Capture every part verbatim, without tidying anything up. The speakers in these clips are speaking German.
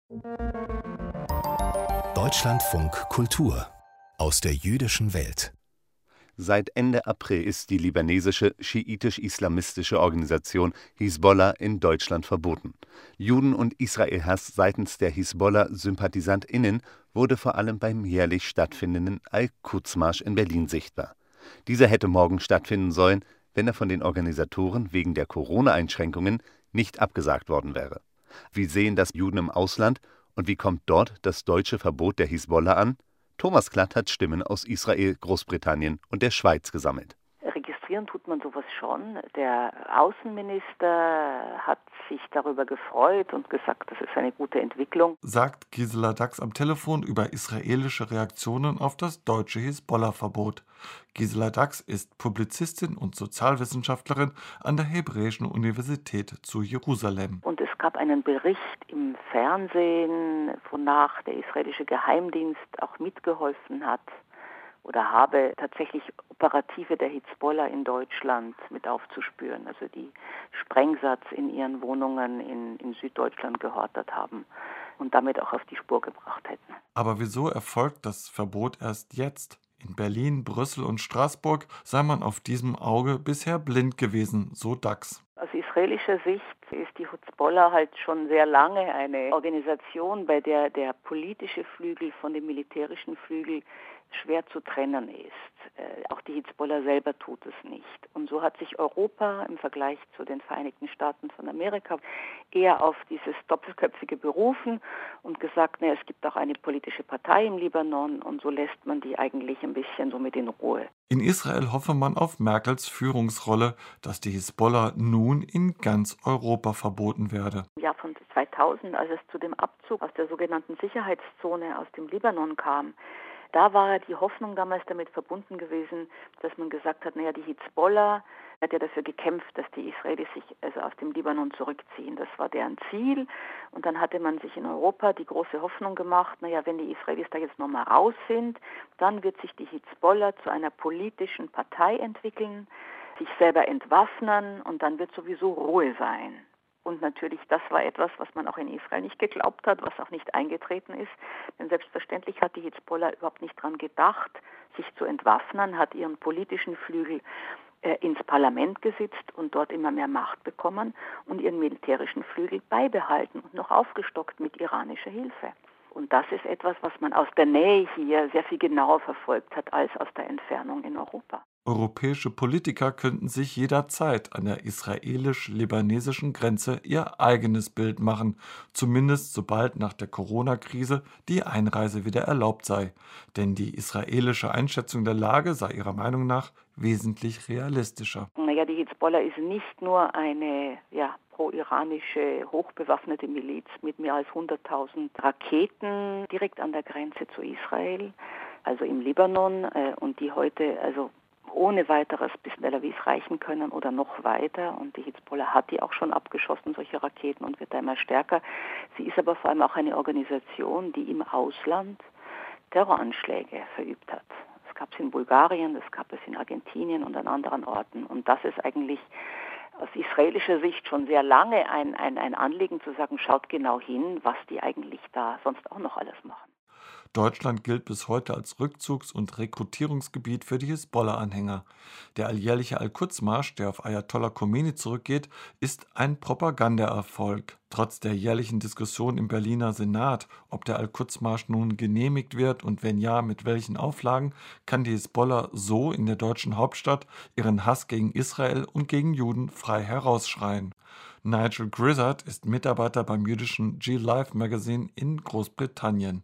Deutschlandfunk Kultur aus der jüdischen Welt. Seit Ende April ist die libanesische schiitisch-islamistische Organisation Hisbollah in Deutschland verboten. Juden- und Israel-Hass seitens der Hisbollah-SympathisantInnen wurde vor allem beim jährlich stattfindenden Al-Quds-Marsch in Berlin sichtbar. Dieser hätte morgen stattfinden sollen, wenn er von den Organisatoren wegen der Corona-Einschränkungen nicht abgesagt worden wäre. Wie sehen das Juden im Ausland und wie kommt dort das deutsche Verbot der Hisbollah an? Thomas Klatt hat Stimmen aus Israel, Großbritannien und der Schweiz gesammelt. Registrieren tut man sowas schon. Der Außenminister hat sich darüber gefreut und gesagt, das ist eine gute Entwicklung. Sagt Gisela Dax am Telefon über israelische Reaktionen auf das deutsche Hisbollah-Verbot. Gisela Dax ist Publizistin und Sozialwissenschaftlerin an der Hebräischen Universität zu Jerusalem. Und es gab einen Bericht im Fernsehen, wonach der israelische Geheimdienst auch mitgeholfen hat oder habe, tatsächlich Operative der Hisbollah in Deutschland mit aufzuspüren, also die Sprengsatz in ihren Wohnungen in, in Süddeutschland gehortet haben und damit auch auf die Spur gebracht hätten. Aber wieso erfolgt das Verbot erst jetzt? In Berlin, Brüssel und Straßburg sei man auf diesem Auge bisher blind gewesen, so Dax. Aus israelischer Sicht ist die Hisbollah halt schon sehr lange eine Organisation, bei der der politische Flügel von dem militärischen Flügel schwer zu trennen ist. Äh, auch die Hisbollah selber tut es nicht. Und so hat sich Europa im Vergleich zu den Vereinigten Staaten von Amerika eher auf dieses Doppelköpfige berufen und gesagt, na, es gibt auch eine politische Partei im Libanon und so lässt man die eigentlich ein bisschen so mit in Ruhe. In Israel hoffe man auf Merkels Führungsrolle, dass die Hisbollah nun in ganz Europa verboten werde. Im Jahr von zweitausend, als es zu dem Abzug aus der sogenannten Sicherheitszone aus dem Libanon kam, da war die Hoffnung damals damit verbunden gewesen, dass man gesagt hat, naja, die Hisbollah hat ja dafür gekämpft, dass die Israelis sich also aus dem Libanon zurückziehen. Das war deren Ziel. Und dann hatte man sich in Europa die große Hoffnung gemacht, naja, wenn die Israelis da jetzt nochmal raus sind, dann wird sich die Hisbollah zu einer politischen Partei entwickeln, sich selber entwaffnen und dann wird sowieso Ruhe sein. Und natürlich, das war etwas, was man auch in Israel nicht geglaubt hat, was auch nicht eingetreten ist. Denn selbstverständlich hat die Hisbollah überhaupt nicht daran gedacht, sich zu entwaffnen, hat ihren politischen Flügel äh, ins Parlament gesitzt und dort immer mehr Macht bekommen und ihren militärischen Flügel beibehalten und noch aufgestockt mit iranischer Hilfe. Und das ist etwas, was man aus der Nähe hier sehr viel genauer verfolgt hat als aus der Entfernung in Europa. Europäische Politiker könnten sich jederzeit an der israelisch-libanesischen Grenze ihr eigenes Bild machen, zumindest sobald nach der Corona-Krise die Einreise wieder erlaubt sei. Denn die israelische Einschätzung der Lage sei ihrer Meinung nach wesentlich realistischer. Naja, die Hisbollah ist nicht nur eine ja, pro-iranische, hochbewaffnete Miliz mit mehr als hunderttausend Raketen direkt an der Grenze zu Israel, also im Libanon, äh, und die heute also ohne weiteres bis Tel Aviv reichen können oder noch weiter. Und die Hisbollah hat die auch schon abgeschossen, solche Raketen, und wird da immer stärker. Sie ist aber vor allem auch eine Organisation, die im Ausland Terroranschläge verübt hat. Das gab es in Bulgarien, das gab es in Argentinien und an anderen Orten. Und das ist eigentlich aus israelischer Sicht schon sehr lange ein, ein, ein Anliegen zu sagen, schaut genau hin, was die eigentlich da sonst auch noch alles machen. Deutschland gilt bis heute als Rückzugs- und Rekrutierungsgebiet für die Hisbollah-Anhänger. Der alljährliche Al-Quds-Marsch, der auf Ayatollah Khomeini zurückgeht, ist ein Propagandaerfolg. Trotz der jährlichen Diskussion im Berliner Senat, ob der Al-Quds-Marsch nun genehmigt wird und wenn ja, mit welchen Auflagen, kann die Hisbollah so in der deutschen Hauptstadt ihren Hass gegen Israel und gegen Juden frei herausschreien. Nigel Grizzard ist Mitarbeiter beim jüdischen G-Live Magazine in Großbritannien.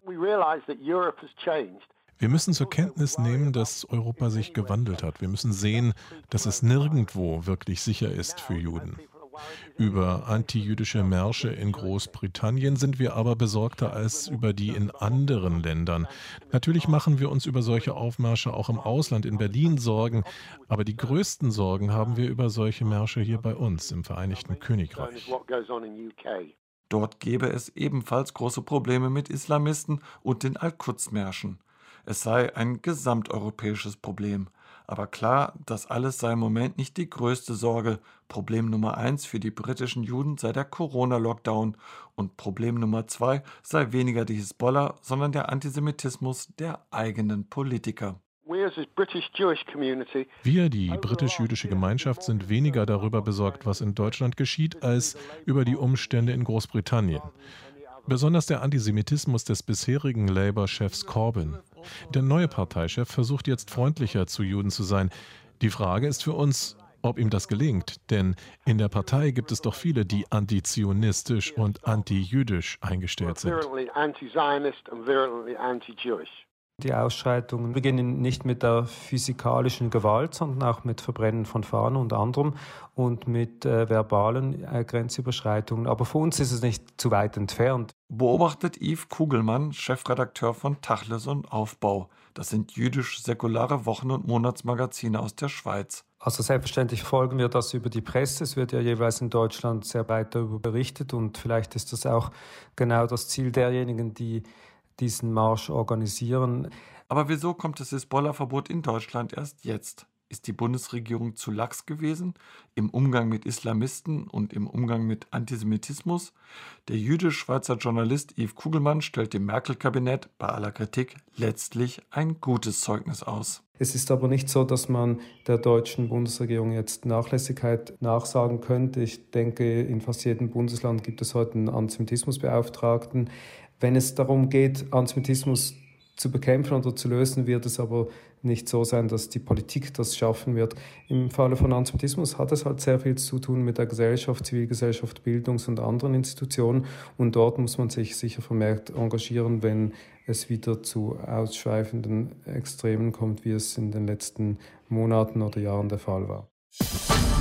Wir müssen zur Kenntnis nehmen, dass Europa sich gewandelt hat. Wir müssen sehen, dass es nirgendwo wirklich sicher ist für Juden. Über antijüdische Märsche in Großbritannien sind wir aber besorgter als über die in anderen Ländern. Natürlich machen wir uns über solche Aufmärsche auch im Ausland, in Berlin, Sorgen, aber die größten Sorgen haben wir über solche Märsche hier bei uns im Vereinigten Königreich. Dort gäbe es ebenfalls große Probleme mit Islamisten und den Al-Quds-Märschen. Es sei ein gesamteuropäisches Problem. Aber klar, das alles sei im Moment nicht die größte Sorge. Problem Nummer eins für die britischen Juden sei der Corona-Lockdown und Problem Nummer zwei sei weniger die Hisbollah, sondern der Antisemitismus der eigenen Politiker. Wir, die britisch-jüdische Gemeinschaft, sind weniger darüber besorgt, was in Deutschland geschieht, als über die Umstände in Großbritannien. Besonders der Antisemitismus des bisherigen Labour-Chefs Corbyn. Der neue Parteichef versucht jetzt freundlicher zu Juden zu sein. Die Frage ist für uns, ob ihm das gelingt, denn in der Partei gibt es doch viele, die antizionistisch und antijüdisch eingestellt sind. Die Ausschreitungen beginnen nicht mit der physikalischen Gewalt, sondern auch mit Verbrennen von Fahnen und anderem und mit äh, verbalen äh, Grenzüberschreitungen. Aber für uns ist es nicht zu weit entfernt. Beobachtet Yves Kugelmann, Chefredakteur von Tachles und Aufbau. Das sind jüdisch-säkulare Wochen- und Monatsmagazine aus der Schweiz. Also selbstverständlich folgen wir das über die Presse. Es wird ja jeweils in Deutschland sehr weit darüber berichtet und vielleicht ist das auch genau das Ziel derjenigen, die diesen Marsch organisieren. Aber wieso kommt das Hisbollah-Verbot in Deutschland erst jetzt? Ist die Bundesregierung zu lax gewesen im Umgang mit Islamisten und im Umgang mit Antisemitismus? Der jüdisch-Schweizer Journalist Yves Kugelmann stellt dem Merkel-Kabinett bei aller Kritik letztlich ein gutes Zeugnis aus. Es ist aber nicht so, dass man der deutschen Bundesregierung jetzt Nachlässigkeit nachsagen könnte. Ich denke, in fast jedem Bundesland gibt es heute einen Antisemitismusbeauftragten. Wenn es darum geht, Antisemitismus zu bekämpfen oder zu lösen, wird es aber nicht so sein, dass die Politik das schaffen wird. Im Falle von Antisemitismus hat es halt sehr viel zu tun mit der Gesellschaft, Zivilgesellschaft, Bildungs- und anderen Institutionen. Und dort muss man sich sicher vermehrt engagieren, wenn es wieder zu ausschweifenden Extremen kommt, wie es in den letzten Monaten oder Jahren der Fall war.